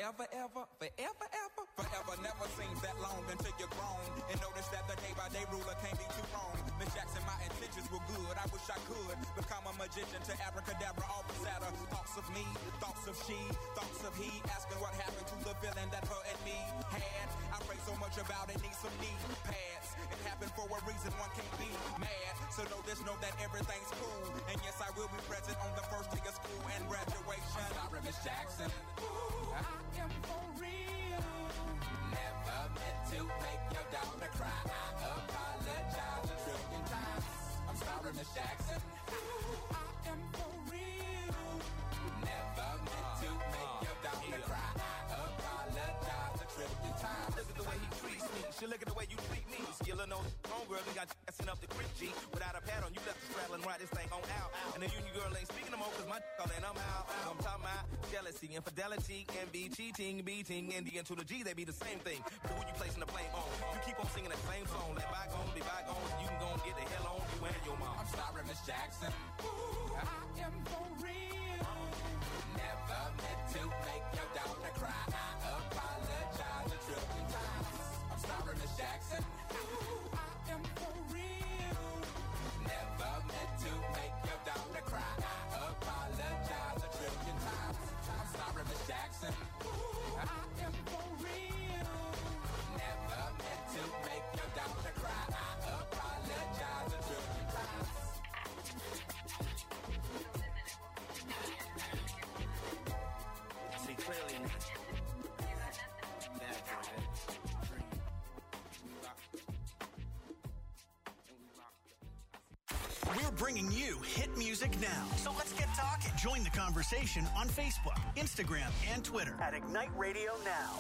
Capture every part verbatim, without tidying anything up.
forever, ever, forever, ever, forever never seems that long until you're grown and notice that the day-by-day ruler can't be too wrong. Miss Jackson, my intentions were good. I wish I could become a magician to abracadabra, all the sadder. Thoughts of me, thoughts of she, thoughts of he, asking what happened to the feeling that her and me had. I pray so much about it, need some knee pads. It happened for a reason, one can't be mad. So know this, know that everything's cool. And yes, I will be present on the first day of school and graduation. I'm sorry, Miss Jackson. Ooh, I am for real. Never meant to make your daughter cry. I apologize a trillion times. I'm sorry, Miss Jackson. Ooh, I am for real. Never meant to make your daughter cry. I apologize a trillion times. Look at the way he treats me. She look at the way you treat me. Skillin' those homegirl, we got assin' up the creek, G. Without a pad on, you left the straddle and ride this thing on out. And the union girl ain't speaking no more, cause my calling, I'm out. I'm talking about jealousy, infidelity, envy, cheating, beating, and the N to the G, they be the same thing. But who you placing the blame on? You keep on singing that same song. Let bygones be bygones, you can go and get the hell on you and your mom. I'm sorry, Miss Jackson. Ooh, I am for real. Never meant to make your daughter cry. I apologize a trillion times. I'm sorry, Miss Jackson. Ooh, I am for real. Never meant to make your daughter cry. I apologize a trillion times. I'm sorry, Miss Jackson. Ooh, I am for real. Never meant to make your daughter cry. I apologize a trillion times. See clearly now. We're bringing you hit music now. So let's get talking. Join the conversation on Facebook, Instagram, and Twitter at Ignite Radio Now.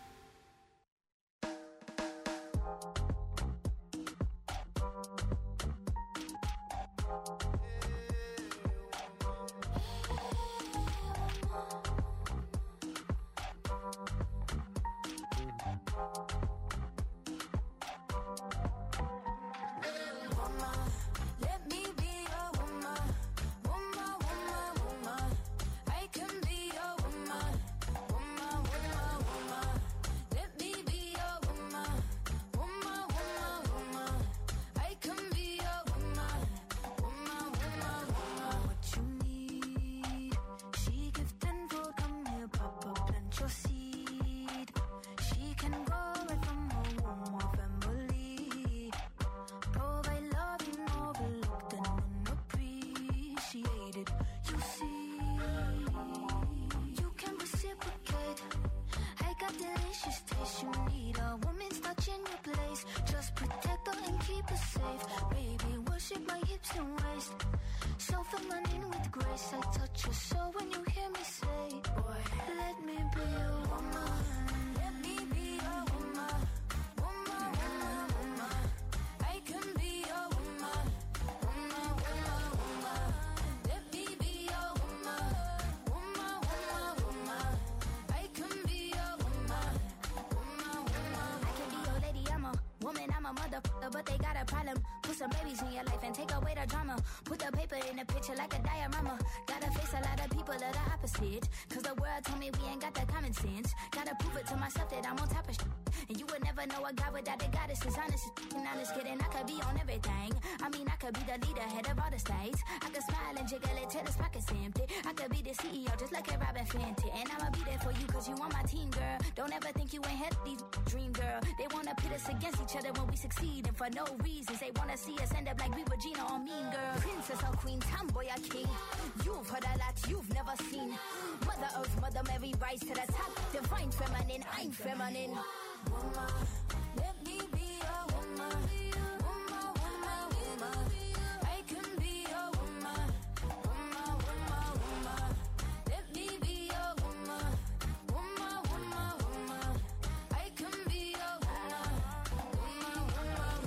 But they got a problem. Put some babies in your life and take away the drama. Put the paper in the picture like a diorama. Gotta face a lot of people that are opposite. Cause the world told me we ain't got that common sense. Gotta prove it to myself that I'm on top of shit. And you would never know a guy without a goddess is honest. And honest kidding, I could be on everything. I mean, I could be the leader, head of all the states. I could smile and jiggle it till his pockets empty. I could be the C E O just like a Robin Fenty. And I'ma be there for you cause you on my team, girl. Don't ever think you ain't had these dream, girl. They wanna pit us against each other when we succeed. And for no reasons, they wanna see us end up like we Regina or Mean Girl. Princess or queen, tomboy or king. You've heard a lot you've never seen. Mother Earth, Mother Mary, rise to the top. Divine feminine, I'm feminine. Woman, let me be a woman. Woman, woman, woman. I can be a woman. Woman, woman, woman. Let me be a woman. Woman, woman, woman. I can be a woman. Woman, woman,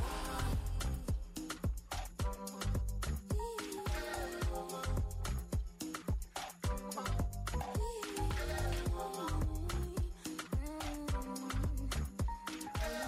woman.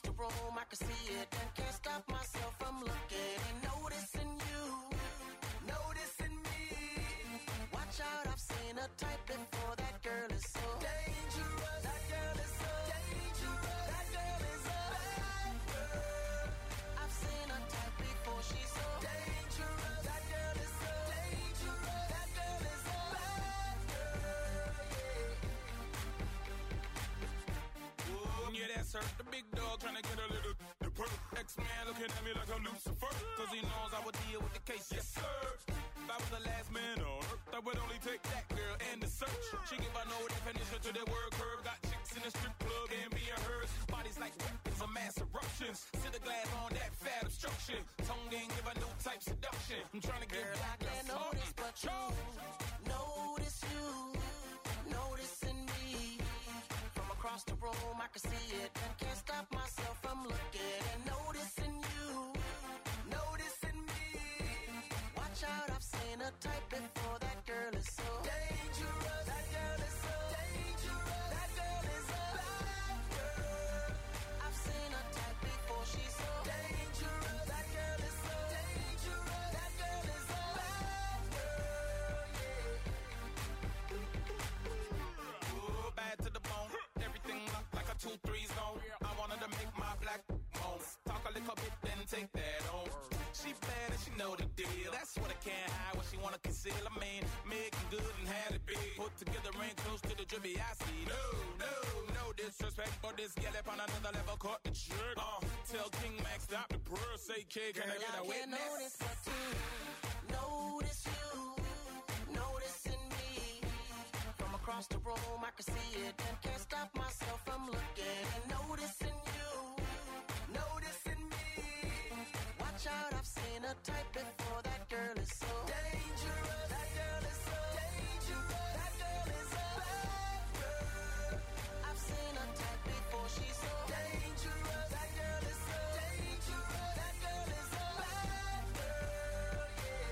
the room, I can see it and can't stop myself from looking and noticing you, noticing me. Watch out, I've seen a type before. That girl is so dangerous. That girl is so dangerous. That girl is a bad girl. I've seen a type before. She's so dangerous. That girl is so dangerous. That girl is a bad girl. Yeah. Yeah, that's her. The big dog trying to get a little the perk. X-Man looking at me like I'm Lucifer. Cause he knows I would deal with the case. Yes, sir. If I was the last man on earth, I would only take that girl and the search. She give a no definition to the word curve. Got chicks in the strip club and being hers. Bodies like weapons of mass eruptions. Sit the glass on that fat obstruction. Tongue ain't give a new type seduction. I'm trying to get Girl, back I can't notice but you. Notice you. Noticing me. From across the room, I can see it and can't stop myself from looking and noticing you. Noticing me. Watch out, I've seen a type before. That girl is so dangerous. That girl is so dangerous. That girl is a bad girl. I've seen a type before. She's so dangerous. That girl is so dangerous. That girl is a bad girl. Yeah. Ooh, bad to the bone. Everything locked like a two three zone. I wanted to make my black moan. Talk a little bit, then take that on. She bad and she know the deal. That's what I can't hide. What she wanna conceal. I mean, making good and had it big. Put together ain't close to the drippy I see. No, no, no disrespect, but this gal up on another level caught the trick. Uh, tell King Max stop the purr. Say, kid, can Girl, I get a I can't witness? notice but you. Notice you. Noticing me. From across the room, I can see it and can't stop myself from looking and noticing you. Noticing me. Watch out, I've seen a type before. That girl is so dangerous. That girl is so dangerous. That girl is a bad girl. I've seen a type before. She's so dangerous. That girl is so dangerous. That girl is a bad girl.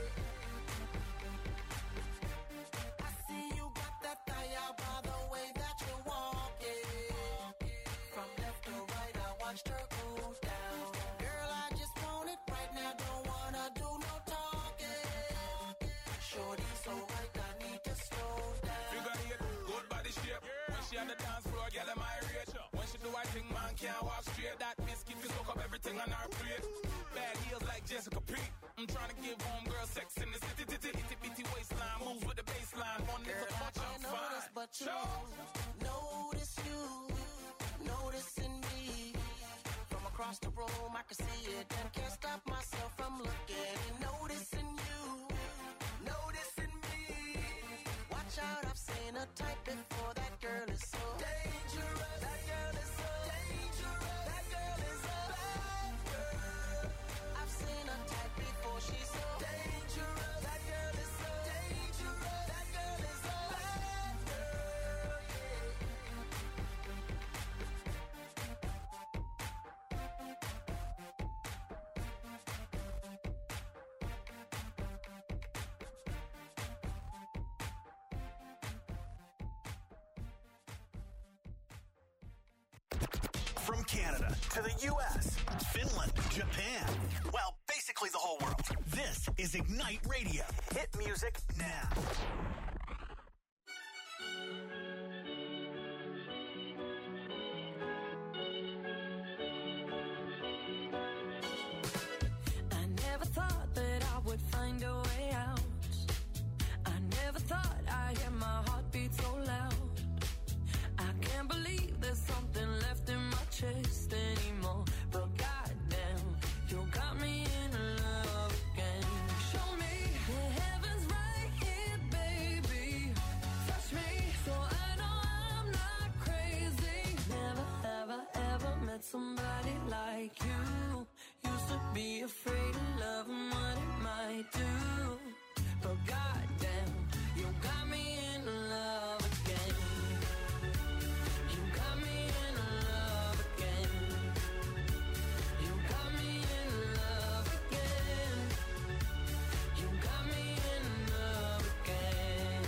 Yeah. I see you got that fire by the way that you walk it. From left to right, I watched her cool down. Girl, I just want it right now. Don't wanna do no talking. Shorty so right, I need to slow down. You got it, good body shape. When she on the dance floor, girl, am I rich? When she do her thing, man can't walk straight. That biscuit can soak up everything on her plate. Bad heels like Jessica Pete. I'm trying to give homegirl sex in the city, titty, itty bitty waistline. Moves with the baseline. One Girl, little I touch, I'm can't notice fine. but you. Notice you. Noticing me. From across the room, I can see it and can't stop myself from looking and noticing you. Noticing me. Watch out, I've seen a type before. That girl is so dangerous. That girl is so dangerous. That girl is a bad girl. I've seen a type before. She's so dangerous. That girl is so dangerous. That girl is a bad girl. From Canada to the U S, Finland, Japan. Well, basically the whole world. This is Ignite Radio. Hit music now. I never thought that I would find a way out. I never thought I'd hear my heartbeat so loud. I can't believe there's something left in my chest anymore. But goddamn, you got me in love again. Show me the heavens right here, baby. Touch me so I know I'm not crazy. Never, ever, ever met somebody like you. Used to be afraid of love and what it might do. But goddamn, you got me in love again. You got me in love again. You got me in love again. You got me in love again,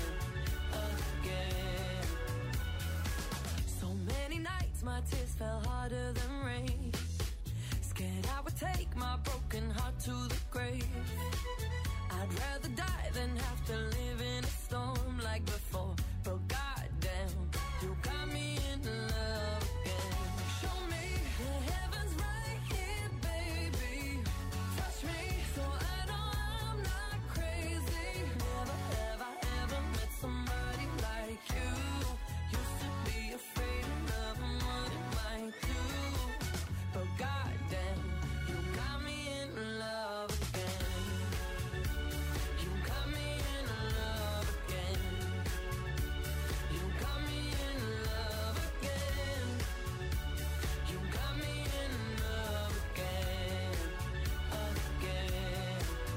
again. So many nights my tears fell harder than rain. Scared I would take my broken heart to the grave. I'd rather die than have to live in a storm like before. But goddamn, you got me in love again. Show me the heavens right here, baby. Touch me so I know I'm not crazy. Never have I ever met somebody like you. Used to be afraid of love and what it might do. But goddamn, you got me in love again. You got me in love again. You got me in love again. You got me in love again, again.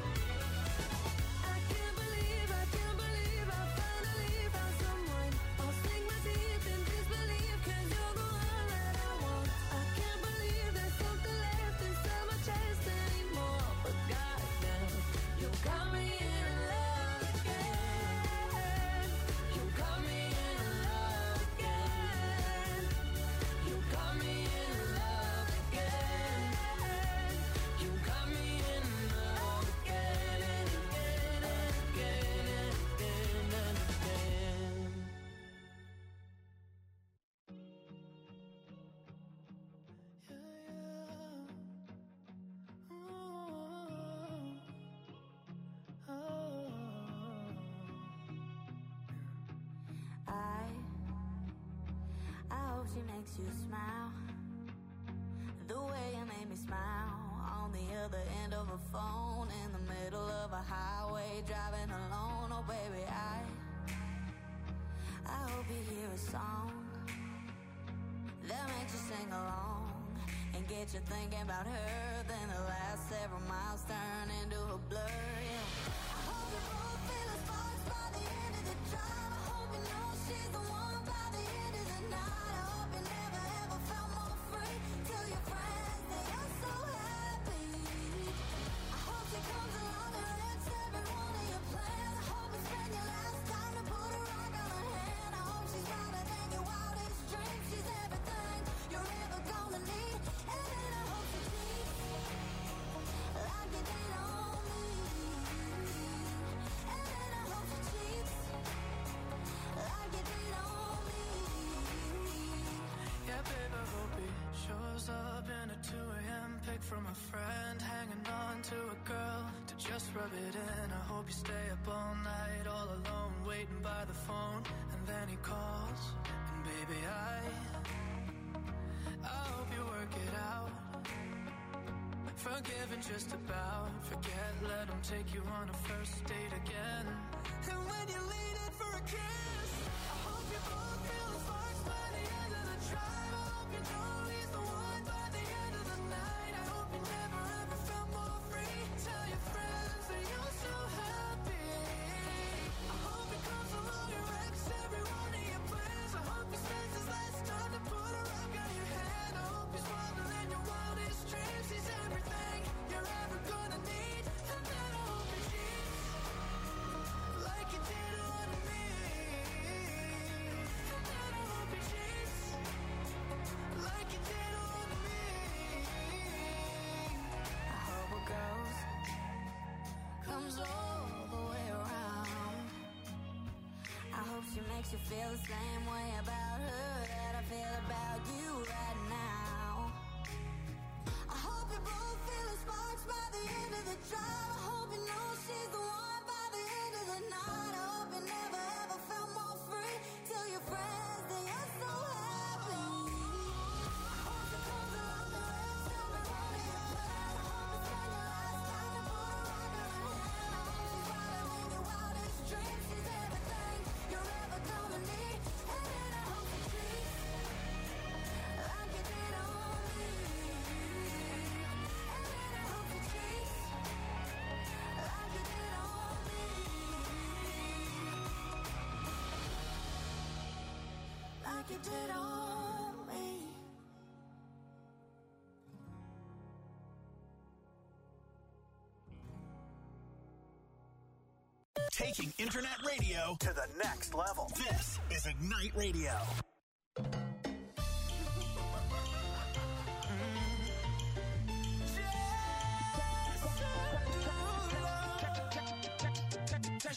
I can't believe, I can't believe I finally found someone. I'll sink my teeth in disbelief 'cause you're the one that I want. I can't believe there's something left inside my chest anymore. But goddamn, you got me in love again. You got me in love again. You got me in love again. You got me in love again and again and again and again and again. I, I hope she makes you smile. The way you made me smile on the other end of a phone in the middle of a highway driving alone. Oh baby, I, I hope you hear a song that makes you sing along and get you thinking about her. Then the last several miles turn into a blur. Yeah. I hope you both feel the sparks by the end of the drive. I hope you know she's the one by the end of the night. I hope you never ever felt more free. Tell your friends that you're so happy. I hope she comes along and wrecks every one of your plans. I hope you spend your last time to put a rock on her hand. I hope she's louder than your wildest dreams. She's everything you're ever gonna need. And then I hope she cheats like you did on me. And then I hope she cheats like you did on me. Yeah, babe, I hope he shows up in a two a.m. pic from a friend, hanging on to a girl to just rub it in. I hope you stay up all night, all alone, waiting by the phone, and then he calls, and baby, I, I hope you work it out. Forgiven just about, forget, let him take you on a first date again. And when you lean in for a kiss, I hope you both feel the sparks by the end of the drive. I hope you know he's the one by the end of the night. I hope you never ever felt more free. Tell your friends that you're so happy. I hope he comes along and wrecks every one of your plans. I hope he spends his last time to put a rock on your hand. I hope he's wilder than your wildest dreams. He's everything you're ever gonna need. And then I hope he cheats like you did on me. And then I hope he cheats like you did on me. I hope a ghost comes all the way around. I hope she makes you feel the same way about her that I feel about you right now. I hope you both feel the sparks by the end of the drive. I hope you know she's the one by the end of the night. I hope you never ever felt more free. Tell your friends that you're so happy. I hope she comes along and wrecks every one of your plans. I hope you spend your last time to put a rock on her hand. I hope she's wilder than your wildest dreams. She's everything you're ever gonna need. And then I hope she cheats like you did on me. And then I hope she cheats like you did on me. Like you did on me. Taking internet radio to the next level. This is Ignite Radio.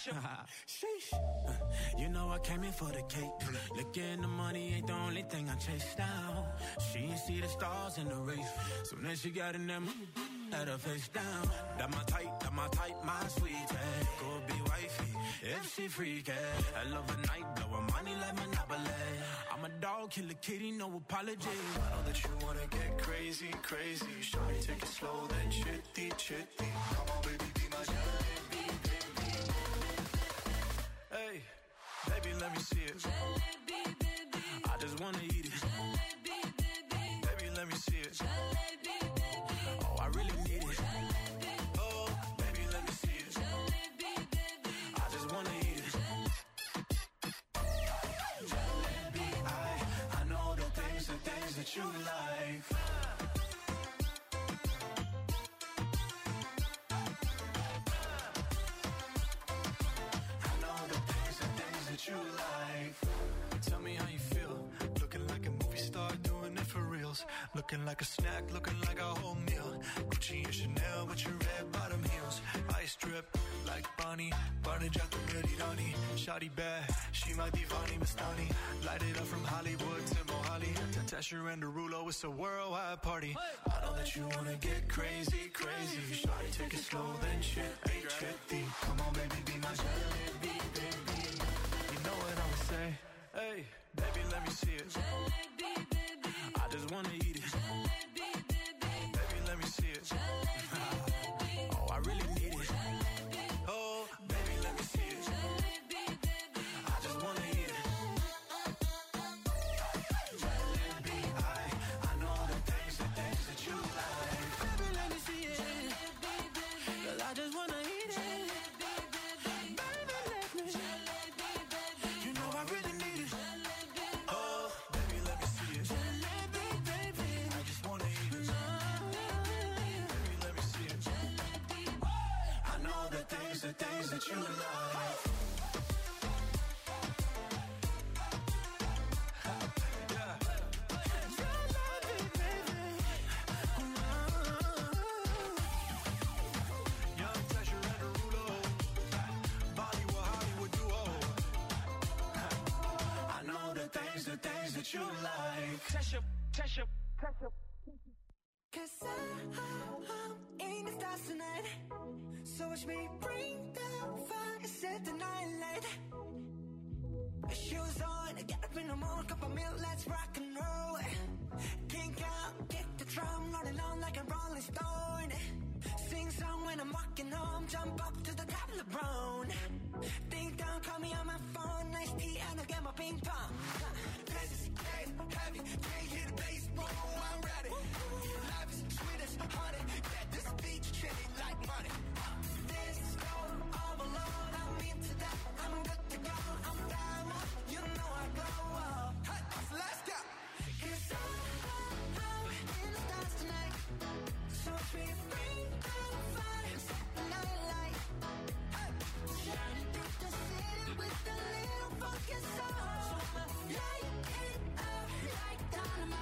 Sheesh. Uh, you know I came in for the cake. Looking the money ain't the only thing I chase down. She ain't see the stars in the race. Soon as she got in them, had her face down. That my type, that my type, my sweetie. Could be wifey if she freaky. I love a night, blow her money like Monopoly. I'm a dog, kill a kitty, no apology. I know that you wanna get crazy, crazy. Shawty, take it slow, then chitty, chitty. Come on, baby, be my jalebi, baby. Hey, baby, let me see it. Jalebi, baby. I just wanna eat it. Jalebi, baby. Baby, let me see it. Jalebi, baby. Oh, I really need it. Jalebi. Oh, baby, let me see it. Jalebi, baby. I just wanna eat it. Jalebi, I, I know the things, the things that you like. I know the things, the things that you like. Tell me how you feel. Looking like a movie star, doing it for reals. Looking like a snack, looking like a whole meal. Gucci and Chanel with your red bottom heels. Ice drip like Bonnie, Barnage out the ready Donnie. Shawty bad, she my divani Mastani. Light it up from Hollywood to Mohali. To Tesher and Derulo, it's a worldwide party. I know that you wanna get crazy, crazy. Shawty, take it slow, then chitty, chitty. Come on, baby, be my jalebi, baby. You know what I'ma say? Hey, baby, let me see it. Jalebi, baby. I just wanna eat it. Jalebi, baby. Baby, let me see it. Oh, I really need it. Oh, baby, let me see it. I just wanna eat it. Jalebi, I, I know the things, the things that you like. Baby, let me see it. Girl, I just wanna eat it. Baby, let me. You know I really need it. Oh, baby, let me see it. Jalebi, baby. I just wanna eat it. Baby, let me see it. I know the things, the things that you like. Yeah. Young Tesher and Derulo. Bollywood, Hollywood duo. I know the things, the things that you like. Tesha, Tesha, Tesha. Cause I, I'm in the stars tonight. So watch me bring the fire, set the night light. Shoes on, get up in the morning, cup of milk, let's rock and roll. Kink out, get the drum, rolling on like a rolling stone. Sing song when I'm walking home, jump up to the top of the brown. Ding dong, call me on my phone, nice tea and I'll get my ping pong. This is game heavy, can't hear the bass, boom, I'm ready. Life is sweet as honey, get this beach chilly like money. This is no overload, I'm into that, I'm good to go, I'm down, you know I go up. Hey, so let's go. Cause I'm, I'm in the stars tonight, so we bring the fire, set the night light. Hey, shining through the city with a little funky soul. Light it up, light dynamite.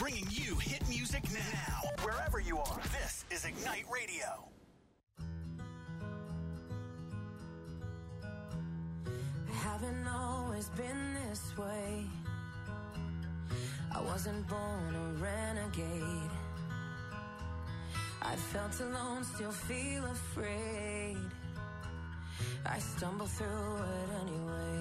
bringing you hit music now. Wherever you are, this is Ignite Radio. I haven't always been this way. I wasn't born a renegade. I felt alone, still feel afraid. I stumble through it anyway.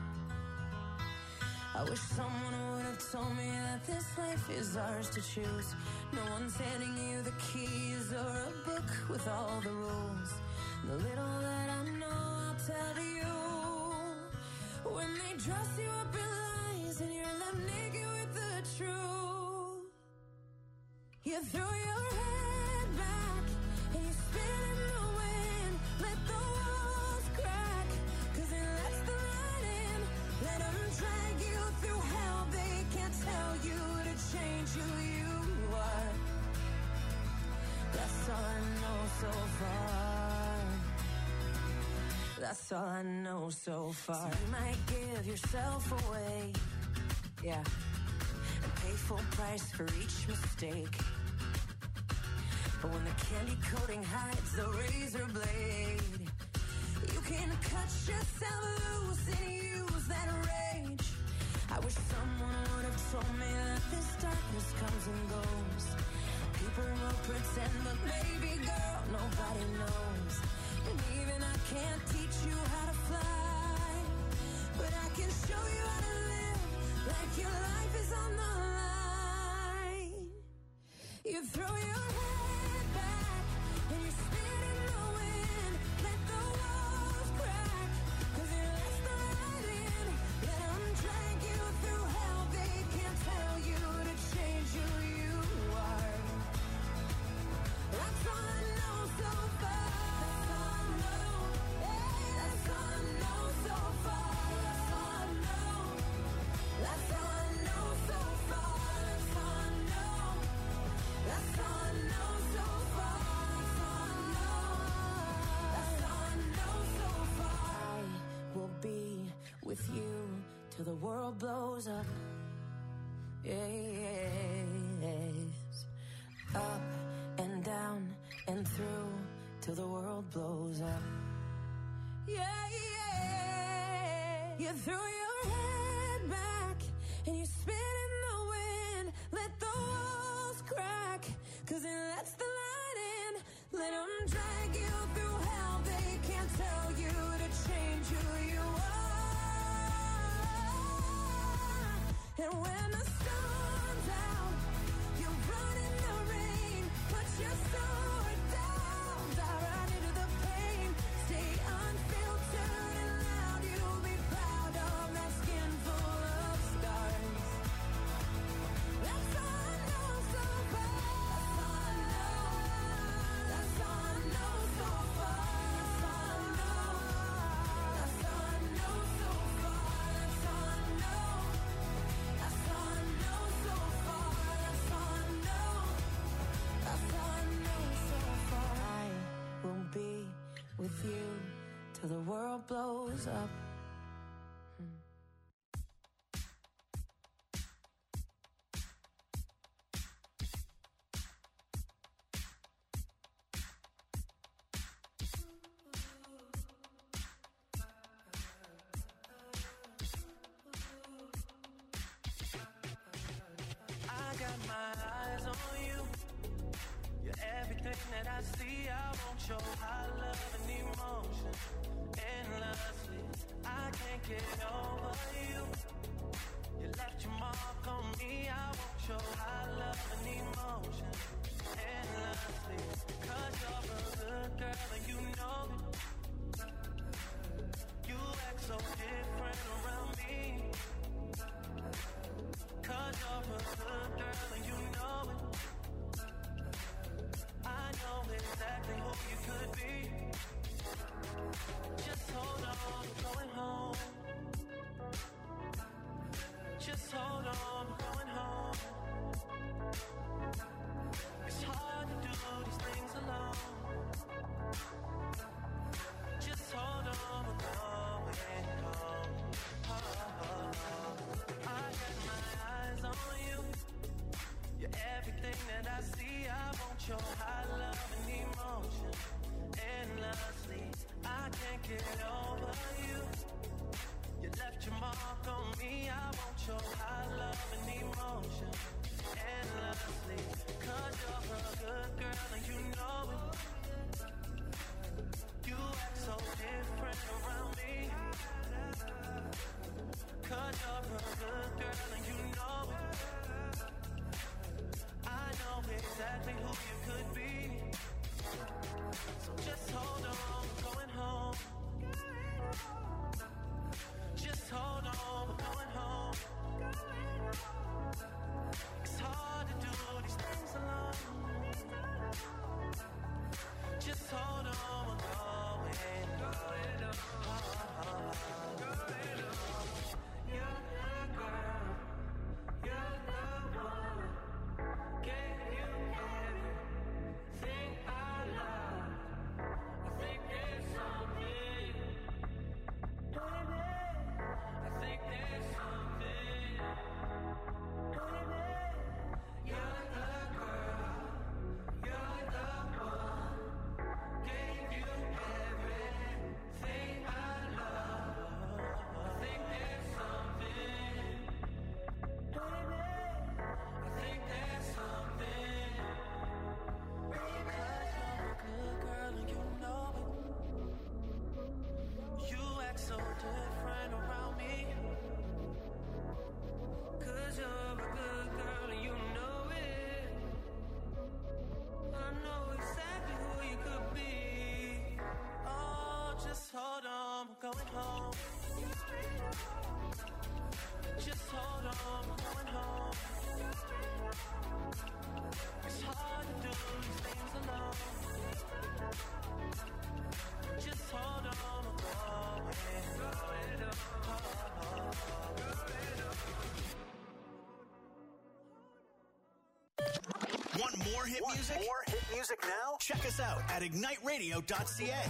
I wish someone would have told me that this life is ours to choose. No one's handing you the keys or a book with all the rules. The little that I know I'll tell to you. When they dress you up in lies and you're left naked with the truth, you throw your head back and you spin in the wind. Let the walls crack, cause it lets the light in. Let them drag you through hell. They can't tell you to change who you are. That's all I know so far. That's all I know so far. So you might give yourself away, yeah, and pay full price for each mistake. But when the candy coating hides the razor blade, you can cut yourself loose and use that rage. I wish someone would have told me that this darkness comes and goes. People will pretend, but baby girl, nobody knows. And even I can't teach you how to fly, but I can show you how to live like your life is on the line. You throw your head back and you spin in the wind. Let the walls crack, cause it lets the light in. Let them drag you through hell. They can't tell you to change who you are. That's all I know so far. That's all I know so far. That's all I know. That's all I know so far. That's all I know. That's all I know so far. That's all I know. That's all I know so far. I will be with you till the world blows up. Yes. Up and down and through till the world blows up. Yeah, yeah. You throw your head back and you spin in the wind. Let the walls crack, cause it lets the light in. Let them drag you through hell. They can't tell you to change who you are. And when the sun's out, you run in the rain. Put your sword down, dive right into the pain. Stay unfiltered and loud. You'll be proud of that skin full of scars. That's all I know so far. That's all I know. That's all I know so far. That's all I know. That's all I know so far. That's all I know. That's all I know so far. That's all I know. That's all I know so far. I will be with you till the world blows up. I got my eyes on you. You're everything that I see. I want your high love and emotion endlessly. I can't get over you. You left your mark on me. I want your high love and emotion endlessly. Cause you're a good girl and you know it. You act so different around me. Cause you're a good girl and you know it. I know exactly who you could be. Just hold on, I'm going home. your high love and emotion endlessly. I can't get over you. You left your mark on me. I want your high love and emotion endlessly. Cause you're a good girl and you know it. You act so different around me. Cause you're a good girl and you know it. I know exactly who you could be. So just hold on, we're going home. Just hold on, we're going home. It's hard to do these things alone. Just hold on, we're going, going home. You're the girl, you're the one. Gave you everything I love. I think there's something, baby. I think there's something, baby. You're the girl, you're the one. Gave you everything I love. I think there's something, baby. I think there's something, because you're a good girl and you know it. You act so different around me. Cause you're a good girl and you know it. I know exactly who you could be. Oh, just hold on, we're going home. Just hold on, we're going home. It's hard to do these things alone. Just hold on, we're going, going home. Want more hit Want music? more hit music now? Check us out at ignite radio dot c a.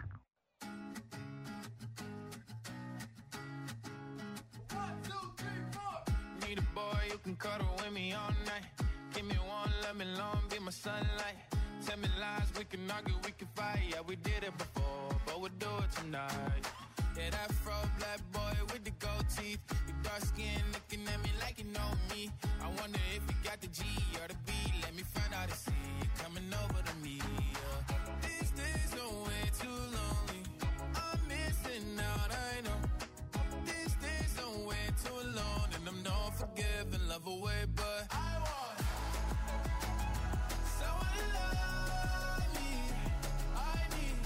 Need a boy you can cuddle with me all night. Give me one, let me long, be my sunlight. Tell me lies, we can argue, we can fight. Yeah, we did it before, but we'll do it tonight. Yeah, that fro black boy with the gold teeth. Your dark skin looking at me like you know me. I wonder if you got the G or the B. Let me find out and see you coming over to me. Yeah. These days are way too lonely. I'm missing out, I know. These days are way too long, and I'm not forgiving, love away, but I want someone to love me. I need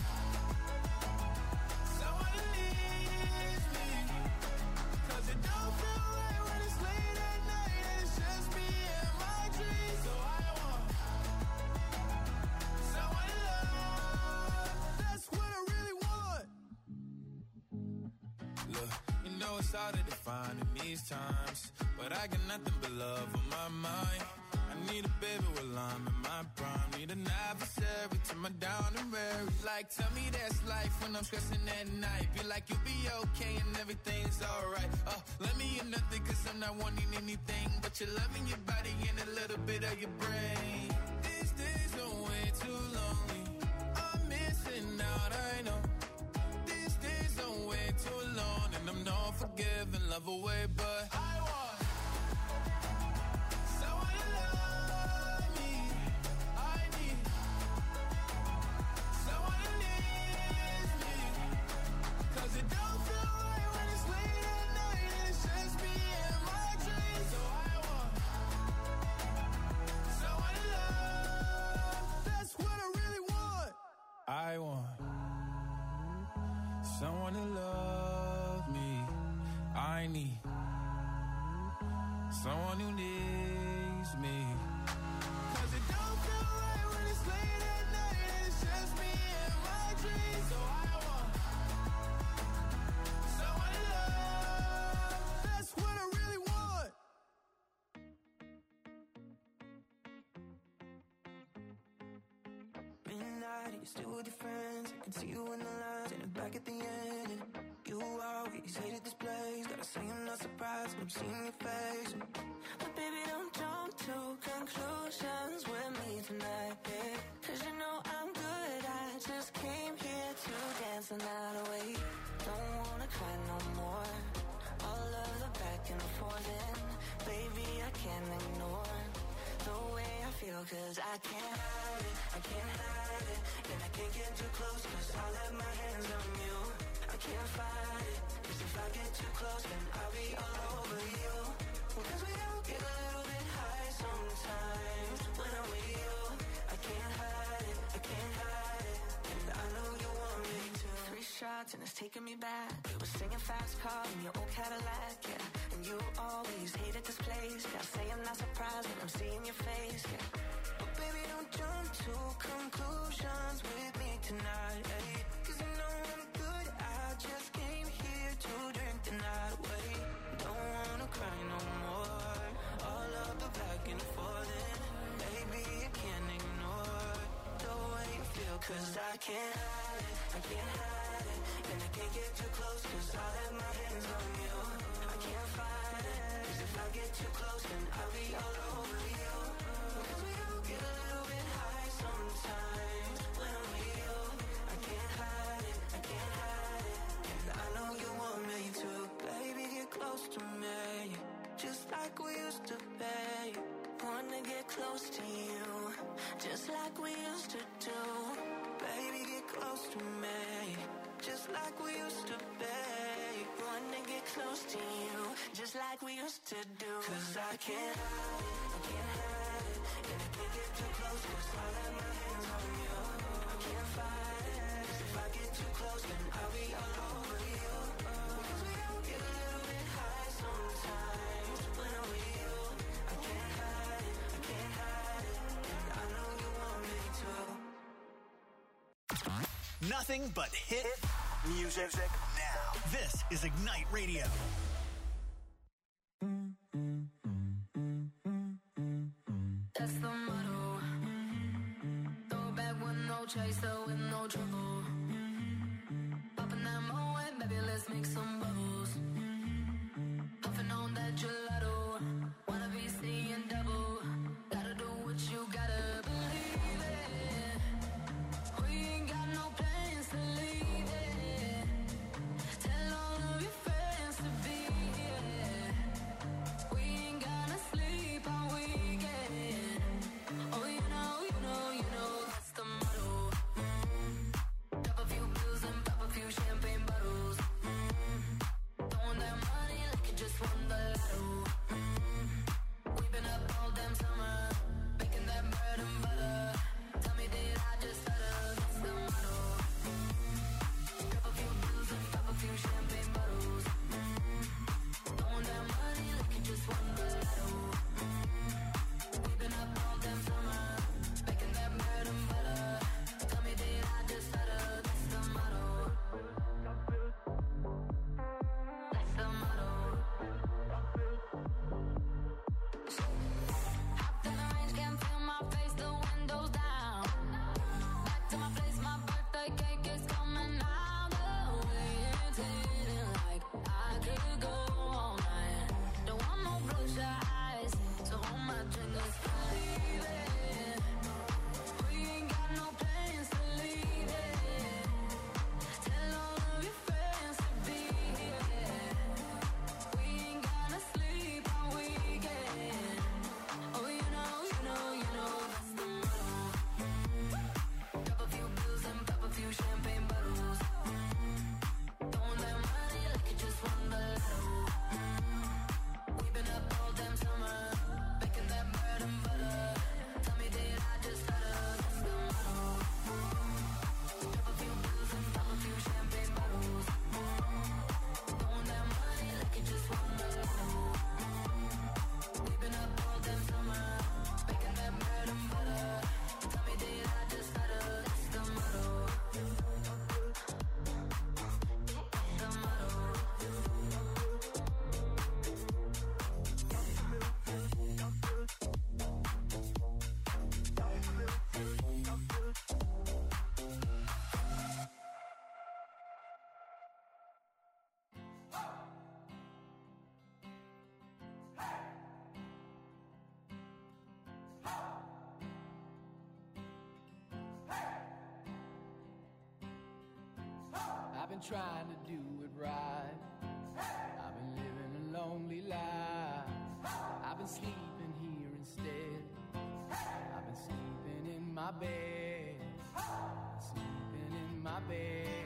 someone to leave me. Cause it don't feel right when it's late at night and it's just me and my dreams. So I want someone to love. That's what I really want. Look, you know it's hard to define in these times, but I got nothing but love on my mind. I need a baby while I'm in my prime. Need an adversary to my down and weary. Like, tell me that's life when I'm stressing at night. Be like, you'll be okay and everything's alright. Uh, let me in nothing cause I'm not wanting anything but your love in your body and a little bit of your brain. These days are way too lonely. I'm missing out, I know. These days are way too long, and I'm not forgiving, love away, but I want someone to love me. I need someone to leave me. Cause it don't feel right when it's late at night and it's just me and my dreams. So I want someone to love. That's what I really want. I want someone to love me. I need someone who needs me. Cause it don't feel right when it's late at night and it's just me and my dreams. So I want someone to love. That's what I really want. Midnight, you're still with your friends. I can see you in the lines and back at the end. And you always hated this place. Gotta say I'm not surprised when I'm seeing your face. But baby, don't jump to conclusions with me tonight, yeah. cause I can't hide it, I can't hide it. And I can't get too close cause I'll have my hands on you. I can't fight it, cause if I get too close then I'll be all over you. Cause we all get a little bit high sometimes when I'm with you. I can't hide it, I can't hide it. And I know you want me to. Three shots and it's taking me back. We were singing fast car in your old Cadillac, yeah. And you always hated this place. Gotta say I'm not surprised when I'm seeing your face, yeah. But baby, don't jump to conclusions with me tonight, hey. Cause you know I'm good, I just came here to drink the night away. Don't wanna cry no more. All of the back and forth, and baby, I can't ignore the way you feel. Cause I can't hide it, I can't hide it. And I can't get too close cause I'll have my hands on you. I can't fight it, cause if I get too close then I'll be all over you. Cause we all get a little bit high sometimes when I'm with you. I can't hide it, I can't hide it. And I know you want me to. Baby, get close to me, just like we used to be. Wanna get close to you, just like we used to do. Baby, get close to me, just like we used to be. Wanna get close to you, just like we used to do. Cause I can't hide it, I can't hide it. And I can't get too close cause I'll have my hands on you. I can't fight it, cause if I get too close then I'll be all over you. Cause we all get a little bit high sometimes when I'm with you. I can't hide it, I can't hide it. And I know you want me to. Nothing but hit music now. This is Ignite Radio. That's the motto. Throw back with no chaser, with no trouble. Popping that Moet, baby, let's make some bubbles. Puffing on that gelato. Wanna be seeing double. Gotta do what you gotta believe it. We ain't got no plans to leave it. Tell all of your friends to be here. We ain't gonna sleep all weekend. Oh, you know, you know, you know, that's the motto. Mm-hmm. Drop a few pills and pop a few champagne bottles. Mm-hmm. Throwing that money like you just won the lotto. Mm-hmm. We've been up all damn summer, making that bread and butter. Tell me, did I just stutter? That's the motto. Mm-hmm. Drop a few pills and pop a few champagne bottles. Mm-hmm. Throwing that money like you just won the lotto. Mm-hmm. We've been up all damn summer, making that bread and butter. Tell me, did I just stutter? That's the motto. That's the motto. Hopped in the range, can't feel my face, the windows down. Back to my place, my birthday cake is coming out. The way it's hitting like I could go all night. Don't want no bloodshot eyes, so hold my drink, let's believe it. We ain't got no plans to leave it. Tell all of your friends to be here. We ain't gonna sleep all weekend. Oh, you know, you know, you know, that's the motto. Mm-hmm. Drop a few pills and pop a few champagne bottles. Mm-hmm. Throwing that money like you just won the lotto. Mm-hmm. We've been up all damn summer, making that bread and butter. Tell me, did I just stutter? That's the motto. Mm-hmm. Drop a few pills and pop a few champagne bottles. Mm-hmm. Throwing that money like you just won the lotto. Mm-hmm. We've been up all damn summer, making that bread and butter. Tell me, did I just stutter? That's the motto. That's the motto. I've been trying to do it right. I've been living a lonely life. I've been sleeping here instead. I've been bed, sleeping in my bed.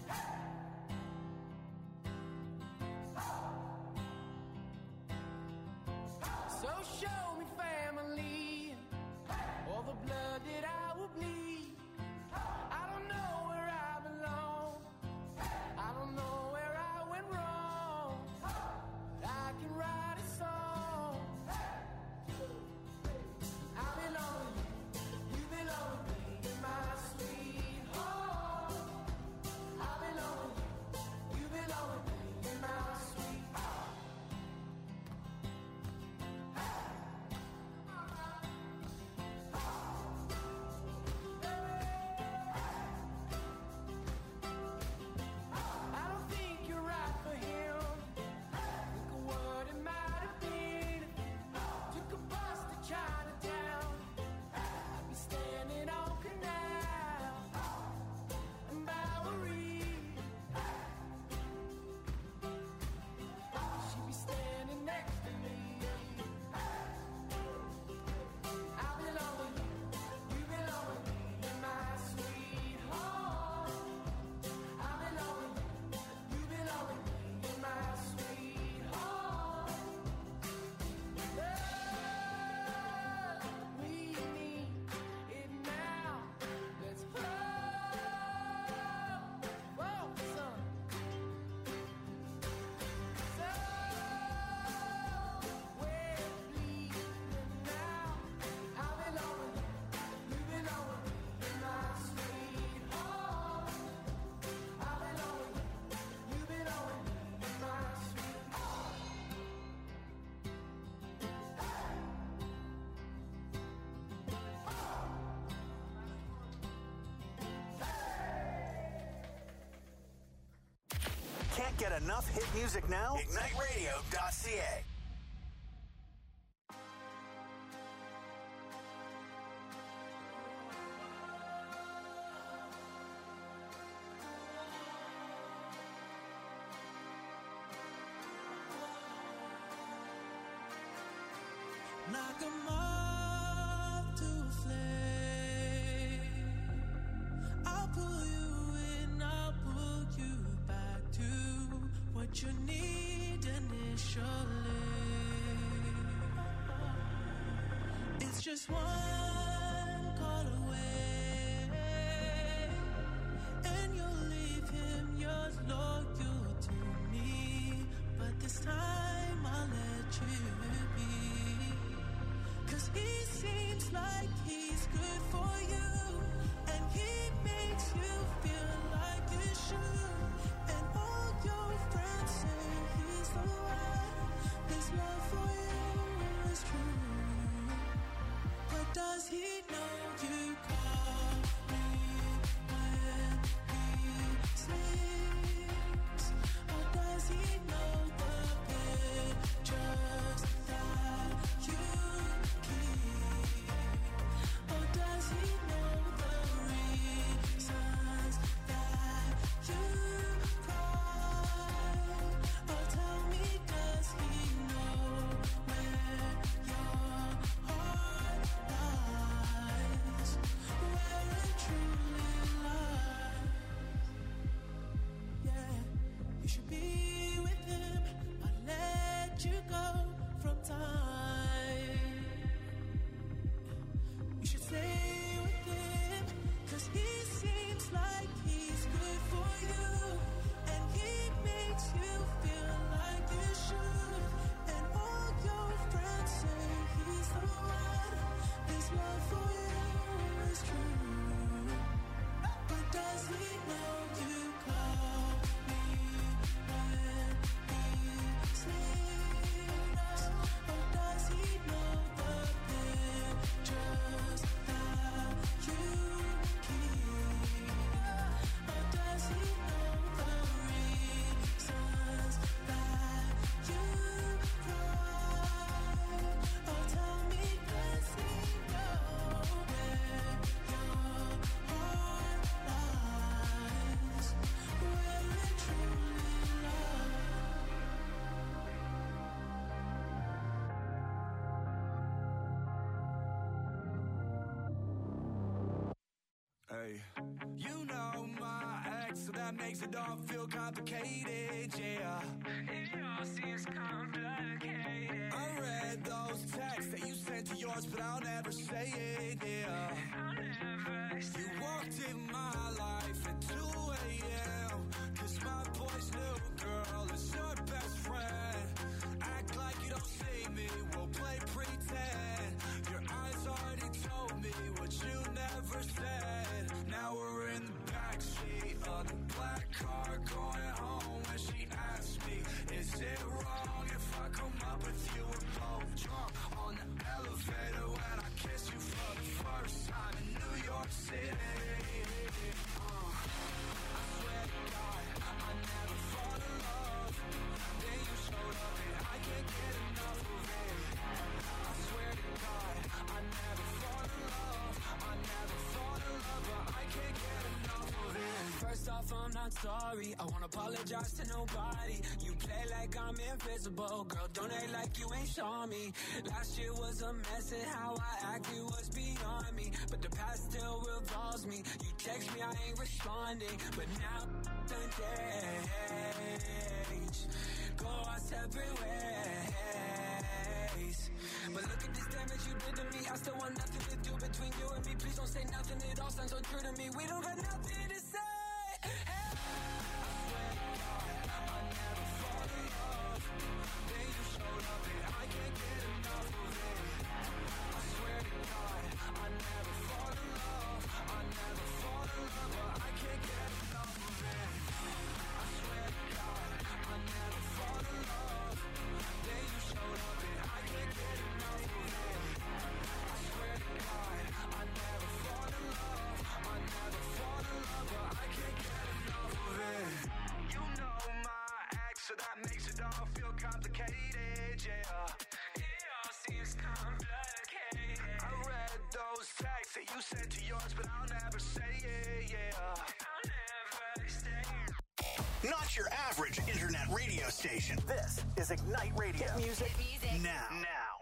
So show me family, all the blood that I will bleed. I don't know where I belong, I don't know where I went wrong, but I can write a song. I belong with you, you belong with me, my sweet home. I belong with you, you belong with me, my sweet home. I don't think you're right for him. Think of what it might have been. Took a bus to Chinatown. I'd be standing on Canal and Bowery. She'd be standing next to me. I belong with you, you belong with me, my sweet home. I belong with you, you belong with me, my sweet home. Love, we need it now. Let's hope for some. So we're bleeding now. I belong with you, you belong with me, my sweet home. I belong with you, you belong with me, my sweet home. Can't get enough hit music now? ignite radio dot c a. Like a moth to a flame, I'll pull you in, I'll pull you back to what you need initially. It's just one call away, and you'll leave him, you're loyal to me, but this time I'll let you be. Cause he seems like he's good for you, and he makes you feel like you should. And all your friends say he's the one, his love for you is true. But does he know you call me when he sleeps? Or does he know the pictures that you keep? Or does he know the reasons that you cry? Or tell me, does he know where your heart lies? You know my ex, so that makes it all feel complicated, yeah. It all seems complicated. I read those texts that you sent to yours, but I'll never say it, yeah. I'll never say You walked in my life at two a.m. Cause my boy's new girl is your best friend. Act like you don't see me, we'll play pretend. Your eyes already told me what you never said. Now we're in the backseat of the black car going home. When she asked me, is it wrong if I come up with you? We're both drunk on the elevator when I kiss you for the first time in New York City. Uh, I swear to God, I never fall in love. Then you showed up and I can't get enough of it. I swear to God, I never fall in love. I never fall in love, but I can't get enough of it. First off, I'm not sorry. I won't apologize to nobody. You play like I'm invisible. Girl, don't act like you ain't saw me. Last year was a mess and how I acted was beyond me. But the past still revolves me. You text me, I ain't responding. But now done changed. Go our separate ways. But look at this damage you did to me. I still want nothing to do between you and me. Please don't say nothing. It all sounds so true to me. We don't got nothing to say. So that makes it all feel complicated, yeah. It all seems complicated. I read those texts that you sent to yours, but I'll never say it, yeah. I'll never say it. Not your average internet radio station. This is Ignite Radio. Hit music, Hit music. now. Now.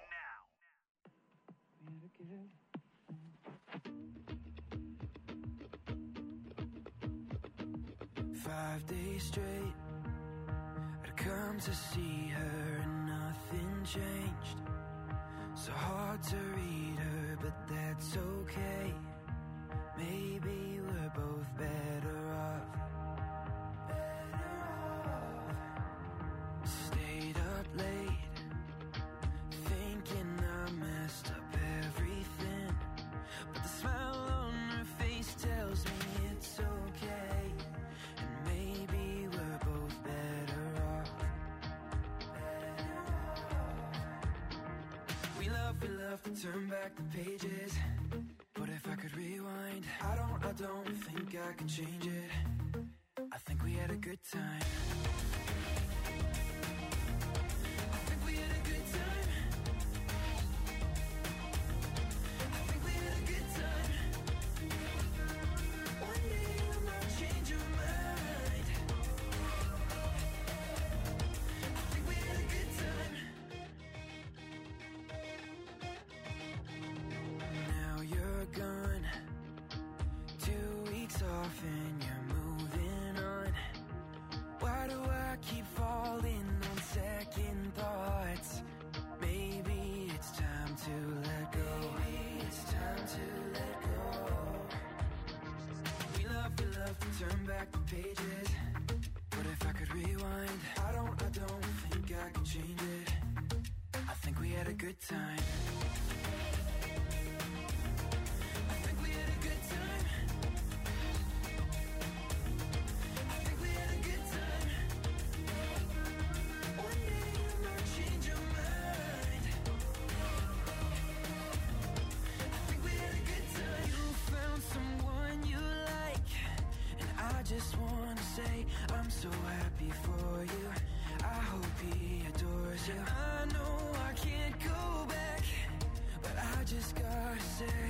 Five days straight, I'd come to see her and nothing changed. So hard to read her, but that's okay. Maybe we're both better off. Better off. Stayed up late, thinking I messed up everything. But the smile on her face tells me it's okay. And maybe we're both better off. Better off. We love, we love to turn back the pages. But if I could rewind, I don't, I don't think I can change it. I think we had a good time. I think we had a good time. I think we had a good time. One day you might change your mind. I think we had a good time. Now you're gone, two weeks off and you're moving on. Why do I keep falling on second thoughts? Maybe it's time to let go. Maybe it's time to let go. We love, we love to turn back the pages. But if I could rewind, I don't, I don't think I can change it. I think we had a good time. I think we had a good time. I think we had a good time. One day you might change your mind. I think we had a good time. You found someone you like, and I just wanna say I'm so happy for you. I hope he adores you. I know I can't go back, but I just gotta say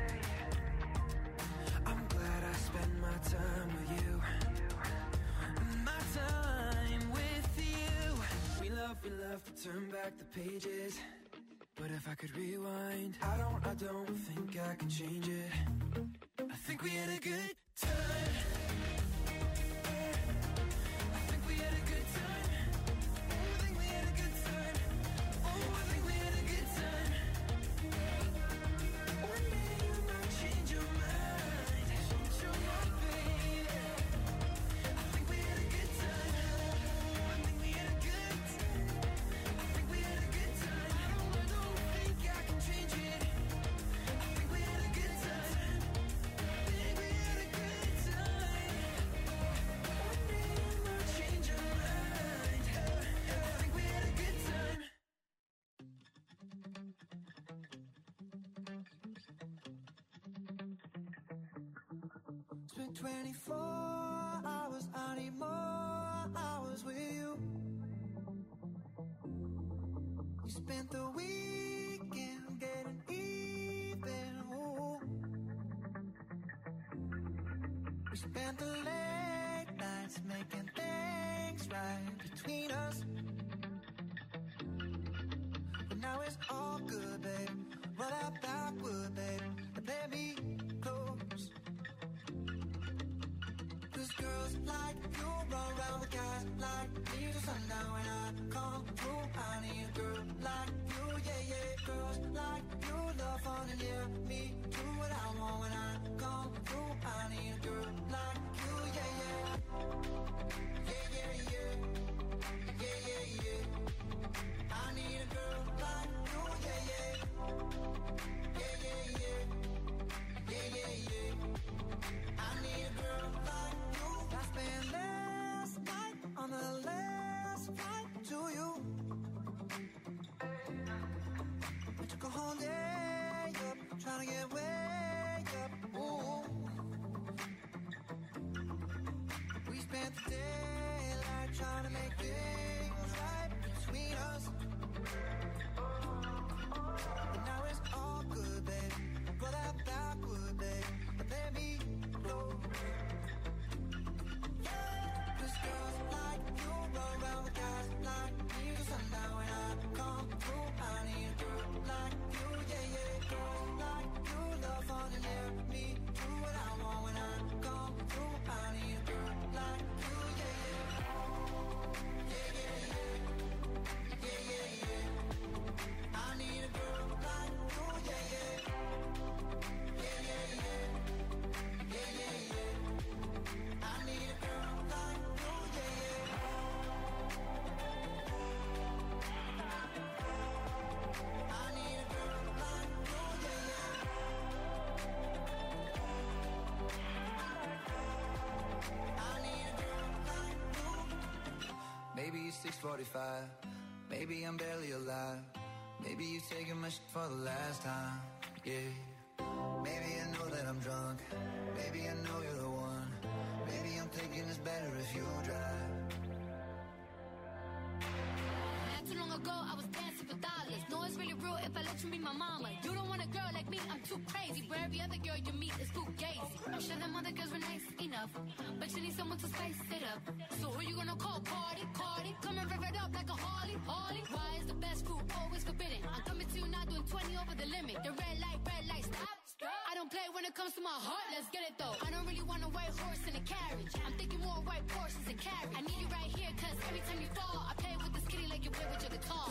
I'm glad I spent my time with you. My time with you. We love, we love to turn back the pages. But if I could rewind, I don't, I don't think I can change it. I think think we had a good time. I think we had a good time. Oh, I think we had a good time. Oh, I think we had a good time. One day you might change your mind. Change your mind, baby. I think we had a good time. I think we had a good time. I think we had a good time. I don't, I don't think I can change it. I think we had a good time. I think we had a good time. One day you might change your mind. I think we had a good time. Spent twenty-four hours, I need more hours with you. We spent the weekend getting even. Ooh. We spent the late nights making things right between us. But now it's all good, babe. Roll that backward, babe, and play me close. Cause girls like you run around with guys like me till sundown. When I come through, I need a girl like you, yeah, yeah. Girls like you love fun and yeah, me do what I want. When I come through, I need a girl like you, yeah, yeah. Yeah, yeah, yeah. Yeah, yeah, yeah. I need a girl like you, yeah, yeah. Yeah, yeah, yeah. Yeah, yeah, yeah. I need a girl like you. I spent last night on the last flight to you. We took a whole day up, trying to get way up. Ooh. We spent the daylight trying to make things right between us. But now it's all good, babe. Roll that backward, babe, and let me go. Cause girls like you run around with guys like me till sundown. When I come through, I need a girl like you, yeah, yeah. Girls like you love fun and yeah, me do what I want. When I come through, I need a girl like you, yeah, yeah. Yeah, yeah, yeah. Yeah, yeah, yeah. I need a girl like you, yeah, yeah. Yeah, yeah, yeah. Yeah, yeah, yeah. I need a girl like you, yeah, yeah. I need a girl like you, yeah, yeah. I need a girl like you. Maybe it's six forty-five. Maybe I'm barely alive. Maybe you taking my shit for the last time. Yeah. Maybe I know that I'm drunk. Maybe I know you're the one. Maybe I'm thinking it's better if you drive. Not too long ago, I was dancing for dollars. No, it's really real if I let you be my mama. You don't want a girl like me, I'm too crazy. Where every other girl you meet is too gazy. I'm sure them other girls were nice enough, but you need someone to spice it up. So who you gonna call? Cardi, Cardi. Come and rev it up like a Harley, Harley. Why is the best food always forbidden? I'm coming to you now doing twenty over the limit. The red light, red light, stop. I don't play when it comes to my heart, let's get it though. I don't really want a white horse in a carriage. I'm thinking more white horses and carriage. I need you right here, cause every time you fall, I play with this kitty like you play with your guitar.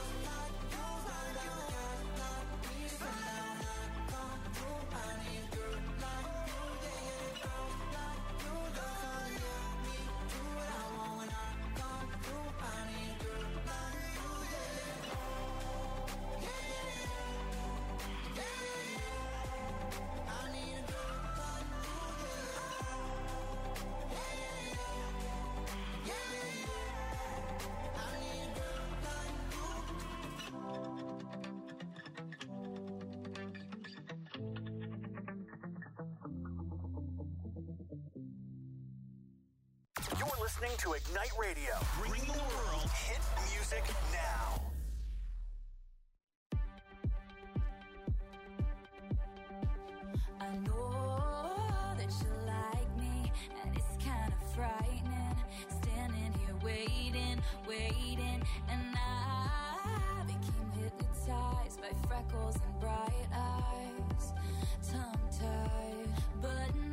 Listening to Ignite Radio, bringing the world hit music now. I know that you like me, and it's kind of frightening. Standing here waiting, waiting, and I became hypnotized by freckles and bright eyes, tongue-tied, but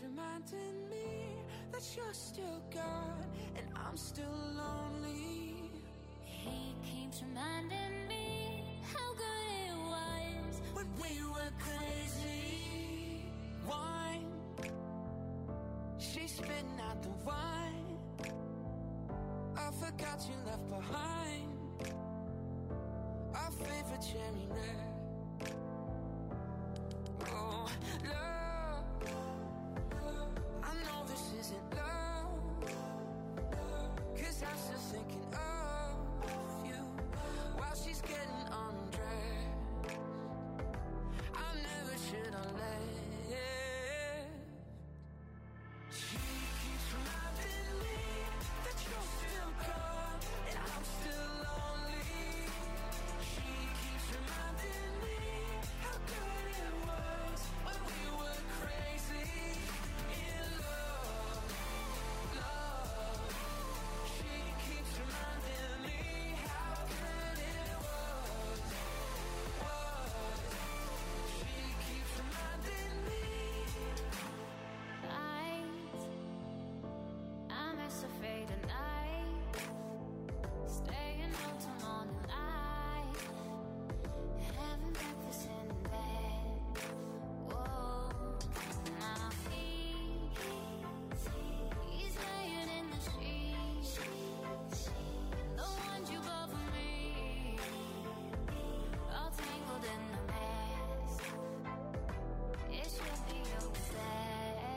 reminding me that you're still gone and I'm still lonely. He keeps reminding me how good it was when we were crazy. Wine, she's spitting out the wine. I forgot you left behind our favorite cherry red. Oh, love, I know this isn't love, 'cause I'm still thinking of you while she's getting undressed. I never should have left. She keeps reminding me that you're still gone and I'm still lonely. She keeps reminding me how good it was when we were crazy in love, love. She keeps reminding me how good it was, was. She keeps reminding me. Night, I'm as afraid of night, staying out till morning light, having breakfast in bed. Whoa, now he, he's laying in the sheets, the ones you bought for me, all tangled in the mess. It should be upset.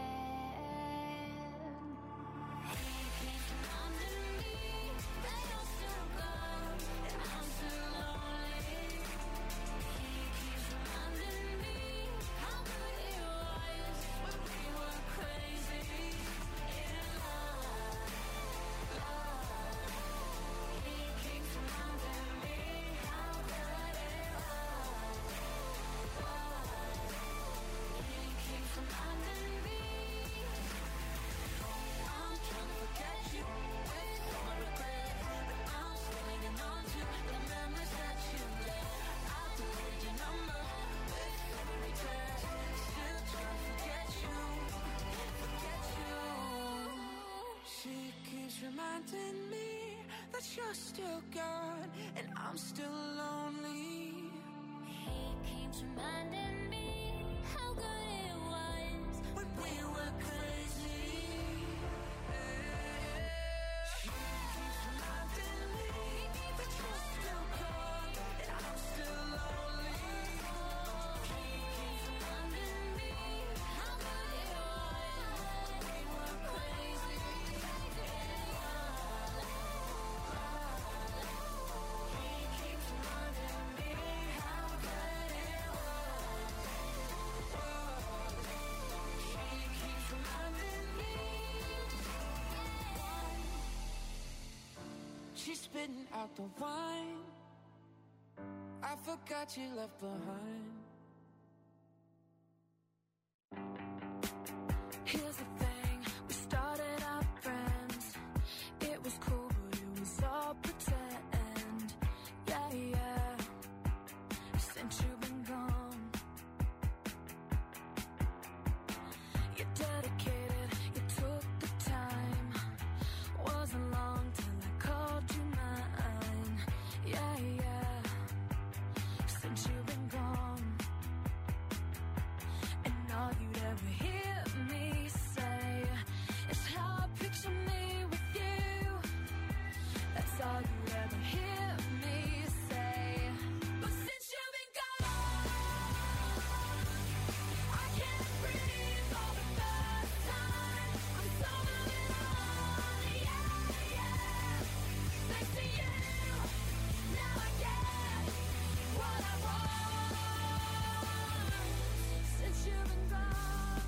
He keeps reminding me that you're still gone and I'm still lonely. He keeps reminding me how good it was when we were crazy in love, love. He keeps reminding me how good it was, was. He keeps reminding me. I'm trying to forget you with all my regret, but I'm still hanging on to the memories that you left. I deleted your number with every text, still trying to forget you, forget you. She keeps reminding me that you're still gone and I'm still lonely. He keeps reminding me how good it was when we were crazy. She keeps reminding me that you're still gone and I'm still lonely. He keeps reminding me how good it was when we were crazy in love, love. He keeps reminding me how good it was, was. She keeps reminding me. She's spitting out the wine. I forgot you left behind. Here's the thing, we started out friends. It was cool, but it was all pretend. Yeah, yeah. Since you've been gone, you're dedicated, you took the time. Wasn't long till I called you mine. Yeah, yeah. Since you've been gone, and all you'd ever hear me say is how I picture me with you. That's all you'd ever hear me say. But since you've been gone, I can't breathe for the first time. I'm so moving on, yeah, yeah. Thanks to you, now I get what I want. Since you've been gone,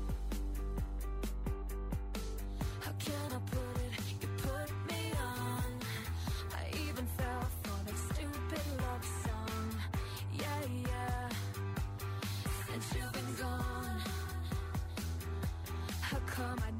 how can I put it? You put me on. I even fell for that stupid love song. Yeah, yeah. Since you've been gone, how come I